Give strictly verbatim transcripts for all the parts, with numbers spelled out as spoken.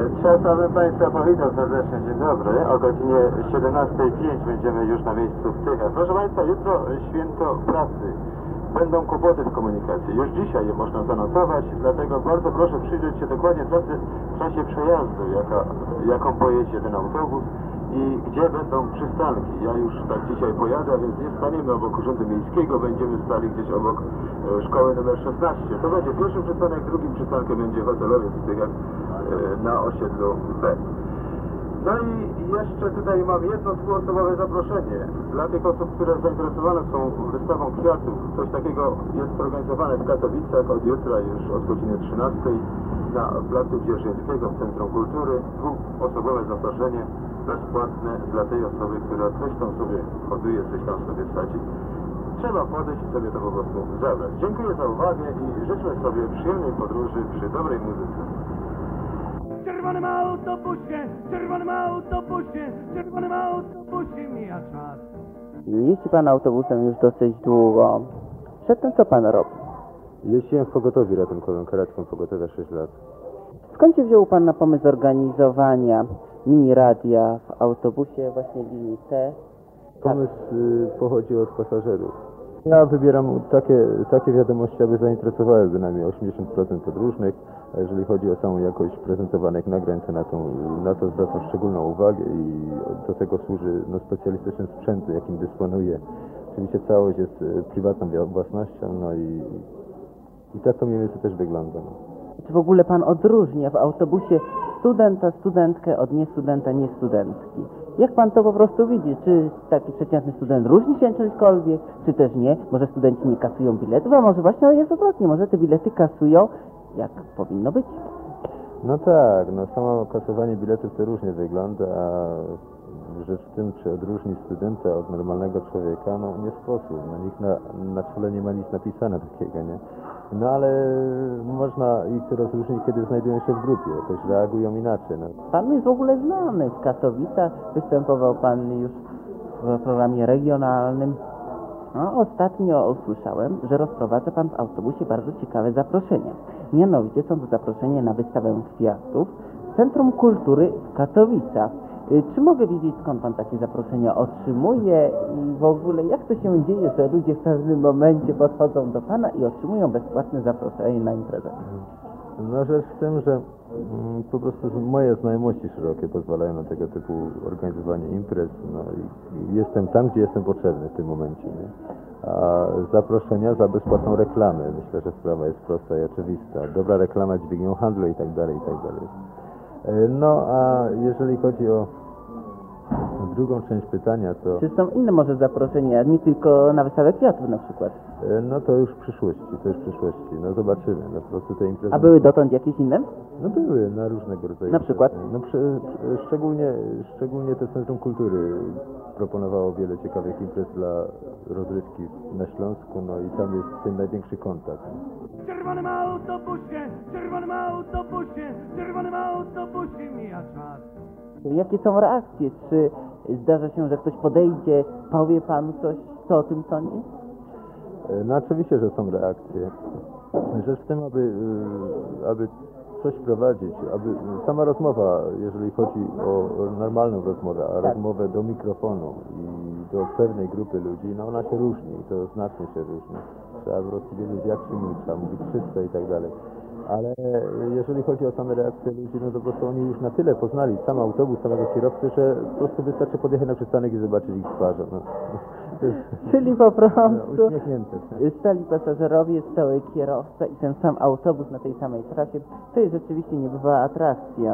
Szanowny Państwa, powitał serdecznie, dzień dobry. O godzinie siedemnastej pięć będziemy już na miejscu w Tychach. Proszę Państwa, jutro święto pracy. Będą kłopoty w komunikacji. Już dzisiaj je można zanotować, dlatego bardzo proszę przyjrzeć się dokładnie trasy w czasie przejazdu, jaka, jaką pojedzie ten autobus i gdzie będą przystanki. Ja już tak dzisiaj pojadę, a więc nie staniemy obok Urzędu Miejskiego, będziemy stali gdzieś obok e, szkoły numer szesnaście. To będzie pierwszy przystanek, drugim przystankiem będzie hotelowiec w Tychach e, na osiedlu B. No i jeszcze tutaj mam jedno dwuosobowe zaproszenie dla tych osób, które zainteresowane są wystawą kwiatów. Coś takiego jest zorganizowane w Katowicach od jutra już od godziny trzynastej na placu Dzierżyńskiego w Centrum Kultury. Dwuosobowe zaproszenie bezpłatne dla tej osoby, która coś tam sobie hoduje, coś tam sobie wsadzi. Trzeba podejść i sobie to po prostu zabrać. Dziękuję za uwagę i życzę sobie przyjemnej podróży przy dobrej muzyce. W czerwonym autobusie, w czerwonym autobusie, w czerwonym autobusie mija czas. Jeździ pan autobusem już dosyć długo. Przedtem co pan robi? Jeździłem w pogotowiu ratunkowym, karetką pogotowia sześć lat. Skąd się wziął pan na pomysł zorganizowania mini radia w autobusie właśnie linii T? Pomysł y, pochodzi od pasażerów. Ja wybieram takie, takie wiadomości, aby zainteresowały bynajmniej osiemdziesiąt procent podróżnych, a jeżeli chodzi o samą jakość prezentowanych nagrań, to na, tą, na to zwracam szczególną uwagę i do tego służy no, specjalistyczny sprzęt, jakim dysponuję. Oczywiście całość jest y, prywatną własnością, no i, i tak to mniej więcej też wygląda. No. Czy w ogóle pan odróżnia w autobusie studenta, studentkę od niestudenta, niestudentki? Jak pan to po prostu widzi? Czy taki przeciętny student różni się czymkolwiek, czy też nie? Może studenci nie kasują biletów, a może właśnie jest odwrotnie, może te bilety kasują jak powinno być? No tak, no samo kasowanie biletów to różnie wygląda, a rzecz w tym, czy odróżni studenta od normalnego człowieka, no nie sposób. No nikt na, na czele nie ma nic napisane takiego, nie? No ale można ich rozróżnić, kiedy znajdują się w grupie, jakoś reagują inaczej. No. Pan jest w ogóle znany w Katowicach, występował pan już w programie regionalnym. No, ostatnio usłyszałem, że rozprowadza pan w autobusie bardzo ciekawe zaproszenia. Mianowicie są to zaproszenia na wystawę kwiatów w Centrum Kultury w Katowicach. Czy mogę wiedzieć, skąd pan takie zaproszenia otrzymuje i w ogóle jak to się dzieje, że ludzie w pewnym momencie podchodzą do pana i otrzymują bezpłatne zaproszenie na imprezę? No rzecz w tym, że mm, po prostu moje znajomości szerokie pozwalają na tego typu organizowanie imprez, no i jestem tam, gdzie jestem potrzebny w tym momencie, nie? A zaproszenia za bezpłatną reklamę, myślę, że sprawa jest prosta i oczywista. Dobra reklama dźwignią handlu i tak dalej, i tak dalej. No a jeżeli chodzi o drugą część pytania, to... Czy są inne może zaproszenia, nie tylko na wystawę kwiatów na przykład? No to już w przyszłości, to już w przyszłości, no zobaczymy, no po prostu te imprezy... A były dotąd jakieś inne? No były, na różnego rodzaju... Na przykład? No przy, szczególnie, szczególnie to Centrum Kultury proponowało wiele ciekawych imprez dla rozrywki na Śląsku, no i tam jest ten największy kontakt. W czerwonym autobusie, w czerwonym autobusie, w czerwonym autobusie mija czas. Jakie są reakcje? Czy zdarza się, że ktoś podejdzie, powie panu coś, co o tym sądzi? No oczywiście, że są reakcje. Rzecz w tym, aby, aby coś prowadzić, aby sama rozmowa, jeżeli chodzi o normalną rozmowę, a tak. rozmowę do mikrofonu i do pewnej grupy ludzi, no ona się różni, to znacznie się różni. Trzeba po prostu wiedzieć, jak się mówić, trzeba mówić czysto i tak dalej. Ale jeżeli chodzi o same reakcje ludzi, no to po prostu oni już na tyle poznali sam autobus, samego kierowcy, że po prostu wystarczy podjechać na przystanek i zobaczyć ich twarze. No. Czyli po prostu no, uśmiechnięte. stali pasażerowie, stały kierowca i ten sam autobus na tej samej trasie. To jest rzeczywiście niebywała atrakcja.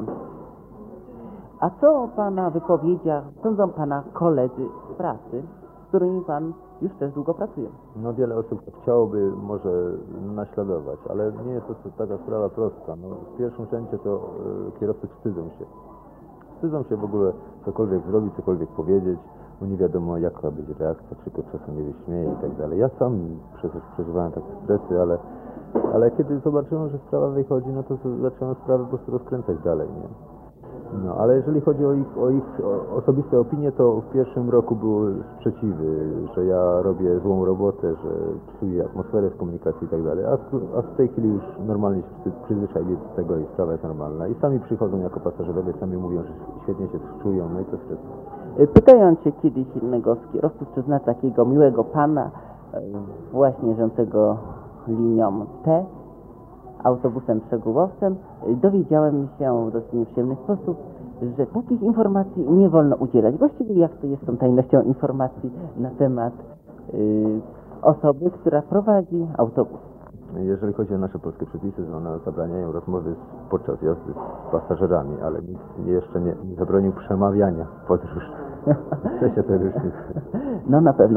A co o pana wypowiedziach sądzą pana koledzy z pracy, z którymi pan już też długo pracuje? No wiele osób chciałoby może naśladować, ale nie jest to taka sprawa prosta. No, w pierwszym rzędzie to y, kierowcy wstydzą się. Wstydzą się w ogóle cokolwiek zrobić, cokolwiek powiedzieć, bo nie wiadomo jaka będzie reakcja, czy ktoś czasem nie wyśmieje i tak dalej. Ja sam przecież przeżywałem takie stresy, ale, ale kiedy zobaczyłem, że sprawa wychodzi, no to zacząłem sprawę po prostu rozkręcać dalej, nie? No, ale jeżeli chodzi o ich, o ich o osobiste opinie, to w pierwszym roku były sprzeciwy, że ja robię złą robotę, że psuję atmosferę w komunikacji i tak dalej, a w, a w tej chwili już normalnie się przy- przyzwyczaili do tego i sprawa jest normalna. I sami przychodzą jako pasażerowie, sami mówią, że świetnie się czują, no i to jest wszystko. Y, Pytając się kiedyś jednego z kierowców, czy zna takiego miłego pana, y, właśnie jeżdżącego linią T, autobusem przegubowcem, y, dowiedziałem się w dosyć nieprzyjemny sposób, że takich informacji nie wolno udzielać. Właściwie jak to jest z tą tajnością informacji na temat y, osoby, która prowadzi autobus. Jeżeli chodzi o nasze polskie przepisy, to one zabraniają rozmowy z, podczas jazdy z pasażerami, ale nikt jeszcze nie, nie zabronił przemawiania w podróż. W czasie tej różnicy. No na pewno.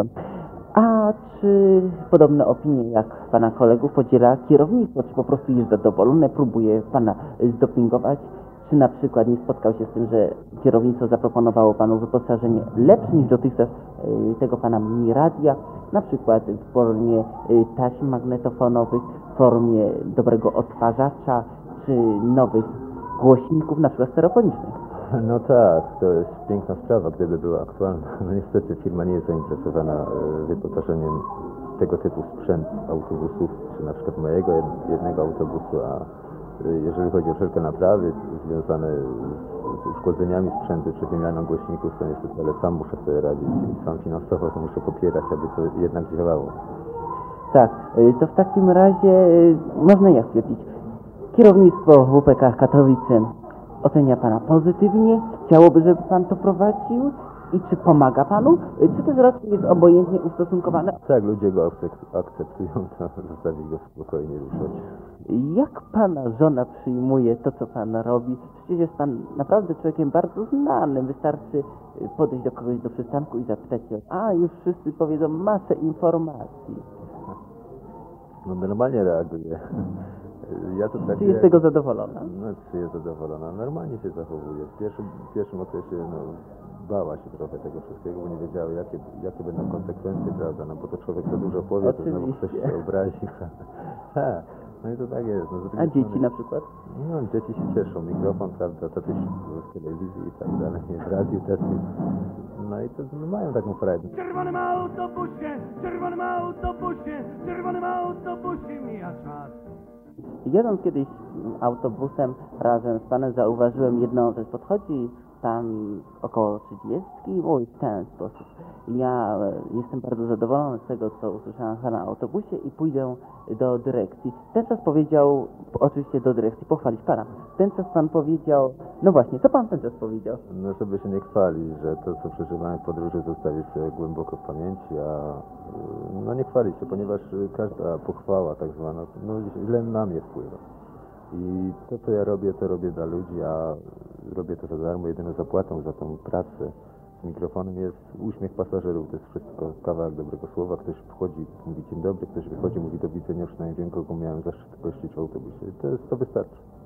A czy podobne opinie jak pana kolegów podziela kierownictwo? Czy po prostu jest zadowolone, próbuje pana y, zdopingować? Czy na przykład nie spotkał się z tym, że kierownictwo zaproponowało panu wyposażenie lepsze niż dotychczas y, tego pana mini radia, na przykład w formie y, taśm magnetofonowych, w formie dobrego odtwarzacza, czy nowych głośników, na przykład stereofonicznych? No tak, to jest piękna sprawa, gdyby była aktualna. No niestety firma nie jest zainteresowana e, wyposażeniem tego typu sprzęt autobusów, czy na przykład mojego jed- jednego autobusu, a e, jeżeli chodzi o wszelkie naprawy związane z, z uszkodzeniami sprzętu, czy wymianą głośników, to niestety, ale sam muszę sobie radzić i sam finansowo to muszę popierać, aby to jednak działało. Tak, y, to w takim razie y, można jak stwierdzić, kierownictwo W P K Katowice ocenia pana pozytywnie, chciałoby, żeby pan to prowadził i czy pomaga panu, y, czy też raczej jest obojętnie ustosunkowane. Tak, ludzie go akcep- akceptują, to zostawić go spokojnie ruszać. Jak pana żona przyjmuje to, co pan robi? Przecież jest pan naprawdę człowiekiem bardzo znanym. Wystarczy y, podejść do kogoś do przystanku i zapytać się, a już wszyscy powiedzą masę informacji. No normalnie reaguje. Ja to tak Czy jest z tego zadowolona? No, czy jest zadowolona? Normalnie się zachowuje. W pierwszym, w pierwszym okresie no, bała się trochę tego wszystkiego, bo nie wiedziała, jakie, jakie będą konsekwencje, prawda? No bo to człowiek za dużo powie, to znowu ktoś Oczywiście. się obrazi. Tak, no i to tak jest. No, z drugiej A dzieci strony- na przykład? No, dzieci się cieszą. Mikrofon, prawda, tatuś w telewizji i tak dalej, w radiu też. No i to no, mają taką frajdę. W czerwonym autobusie, w czerwonym autobusie, w czerwonym autobusie mija czas. Jadąc kiedyś autobusem razem z panem zauważyłem jedną rzecz. Podchodzi pan około trzydziestki i mówi w ten sposób. Ja e, jestem bardzo zadowolony z tego, co usłyszałem na autobusie i pójdę do dyrekcji. Ten czas powiedział, oczywiście do dyrekcji, pochwalić pana. Ten czas pan powiedział, no właśnie, co pan ten czas powiedział? No, żeby się nie chwalić, że to, co przeżywałem w podróży, zostawić sobie głęboko w pamięci, a y, no nie chwalić się, ponieważ y, każda pochwała tak zwana, no źle na mnie wpływa. I to, co ja robię, to robię dla ludzi, a robię to za darmo. Jedyną zapłatą za tą pracę z mikrofonem jest uśmiech pasażerów. To jest wszystko, kawałek dobrego słowa. Ktoś wchodzi, mówi dzień dobry, ktoś wychodzi, mówi do widzenia, przynajmniej wiem, kogo miałem zaszczyt gościć w autobusie. To, jest, to wystarczy.